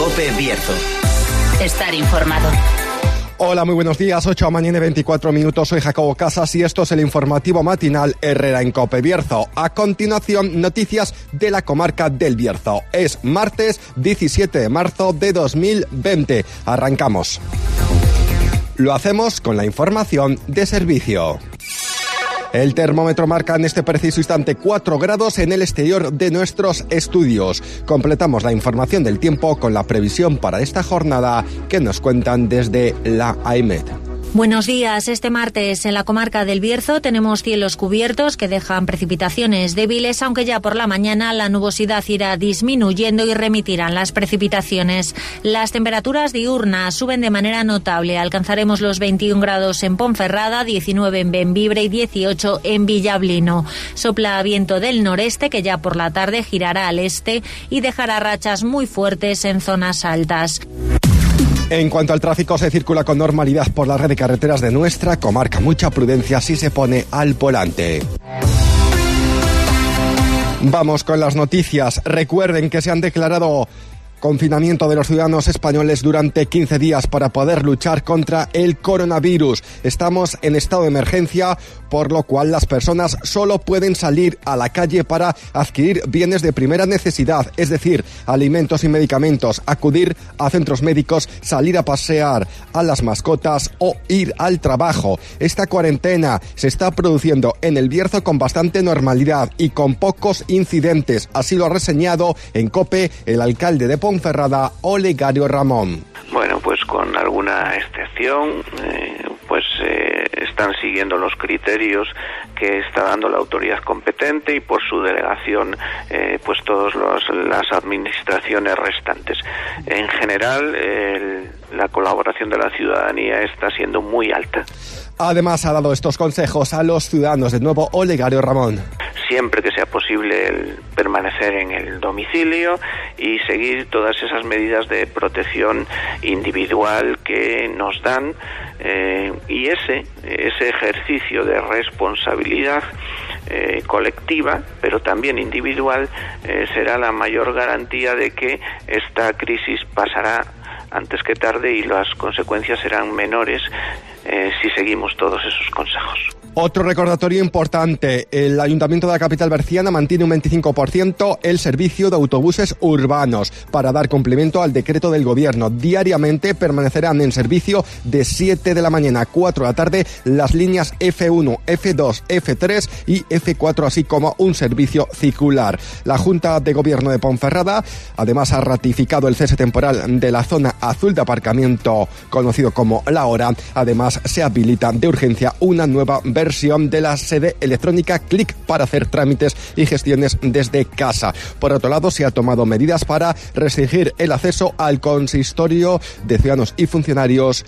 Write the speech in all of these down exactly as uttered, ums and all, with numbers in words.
COPE Bierzo. Estar informado. Hola, muy buenos días, ocho de la mañana y veinticuatro minutos, soy Jacobo Casas y esto es el informativo matinal Herrera en COPE Bierzo. A continuación, noticias de la comarca del Bierzo. Es martes diecisiete de marzo de dos mil veinte. Arrancamos. Lo hacemos con la información de servicio. El termómetro marca en este preciso instante cuatro grados en el exterior de nuestros estudios. Completamos la información del tiempo con la previsión para esta jornada que nos cuentan desde la AEMET. Buenos días. Este martes en la comarca del Bierzo tenemos cielos cubiertos que dejan precipitaciones débiles, aunque ya por la mañana la nubosidad irá disminuyendo y remitirán las precipitaciones. Las temperaturas diurnas suben de manera notable. Alcanzaremos los veintiún grados en Ponferrada, diecinueve en Bembibre y dieciocho en Villablino. Sopla viento del noreste que ya por la tarde girará al este y dejará rachas muy fuertes en zonas altas. En cuanto al tráfico, se circula con normalidad por la red de carreteras de nuestra comarca. Mucha prudencia si se pone al volante. Vamos con las noticias. Recuerden que se han declarado confinamiento de los ciudadanos españoles durante quince días para poder luchar contra el coronavirus. Estamos en estado de emergencia, por lo cual las personas solo pueden salir a la calle para adquirir bienes de primera necesidad, es decir, alimentos y medicamentos, acudir a centros médicos, salir a pasear a las mascotas o ir al trabajo. Esta cuarentena se está produciendo en el Bierzo con bastante normalidad y con pocos incidentes. Así lo ha reseñado en COPE el alcalde de Ponferrada, Olegario Ramón. Bueno, pues con alguna excepción, eh, pues eh, están siguiendo los criterios que está dando la autoridad competente y por su delegación, eh, pues todas las administraciones restantes. En general, el, la colaboración de la ciudadanía está siendo muy alta. Además, ha dado estos consejos a los ciudadanos. De nuevo, Olegario Ramón. Siempre que sea posible el permanecer en el domicilio y seguir todas esas medidas de protección individual que nos dan, eh, y ese, ese ejercicio de responsabilidad eh, colectiva, pero también individual, eh, será la mayor garantía de que esta crisis pasará antes que tarde y las consecuencias serán menores eh, si seguimos todos esos consejos. Otro recordatorio importante, el Ayuntamiento de la capital berciana mantiene un veinticinco por ciento el servicio de autobuses urbanos para dar cumplimiento al decreto del Gobierno. Diariamente permanecerán en servicio de siete de la mañana a cuatro de la tarde las líneas F uno, F dos, F tres y F cuatro, así como un servicio circular. La Junta de Gobierno de Ponferrada además ha ratificado el cese temporal de la zona azul de aparcamiento conocido como La Hora. Además se habilita de urgencia una nueva versión de la sede electrónica Clic para hacer trámites y gestiones desde casa. Por otro lado, se ha tomado medidas para restringir el acceso al consistorio de ciudadanos y funcionarios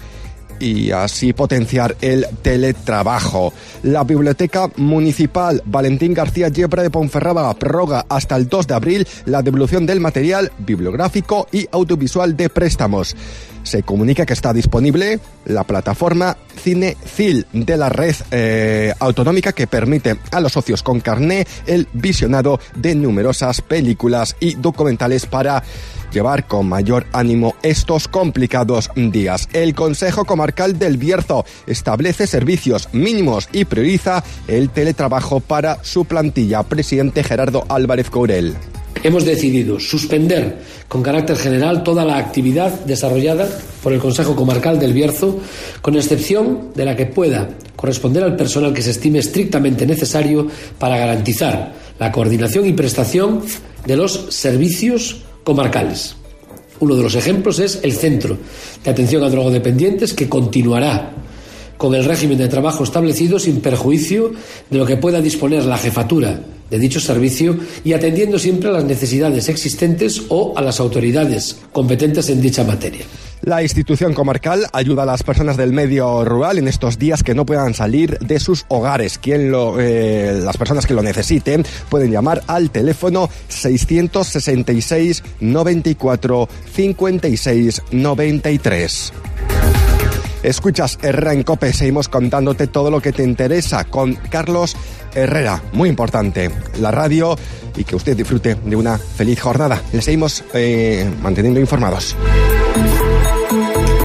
y así potenciar el teletrabajo. La Biblioteca Municipal Valentín García Yebra de Ponferrada prorroga hasta el dos de abril la devolución del material bibliográfico y audiovisual de préstamos. Se comunica que está disponible la plataforma Cinecil de la red eh, autonómica que permite a los socios con carné el visionado de numerosas películas y documentales para llevar con mayor ánimo estos complicados días. El Consejo Comarcal del Bierzo establece servicios mínimos y prioriza el teletrabajo para su plantilla. Presidente Gerardo Álvarez Courel. Hemos decidido suspender con carácter general toda la actividad desarrollada por el Consejo Comarcal del Bierzo, con excepción de la que pueda corresponder al personal que se estime estrictamente necesario para garantizar la coordinación y prestación de los servicios comarcales. Uno de los ejemplos es el Centro de Atención a Drogodependientes, que continuará con el régimen de trabajo establecido sin perjuicio de lo que pueda disponer la jefatura de dicho servicio y atendiendo siempre a las necesidades existentes o a las autoridades competentes en dicha materia. La institución comarcal ayuda a las personas del medio rural en estos días que no puedan salir de sus hogares. Quien lo, eh, las personas que lo necesiten pueden llamar al teléfono seiscientos sesenta y seis, noventa y cuatro, cincuenta y seis, noventa y tres. Escuchas Herrera en COPE, seguimos contándote todo lo que te interesa con Carlos Herrera. Muy importante, la radio, y que usted disfrute de una feliz jornada. Le seguimos eh, manteniendo informados.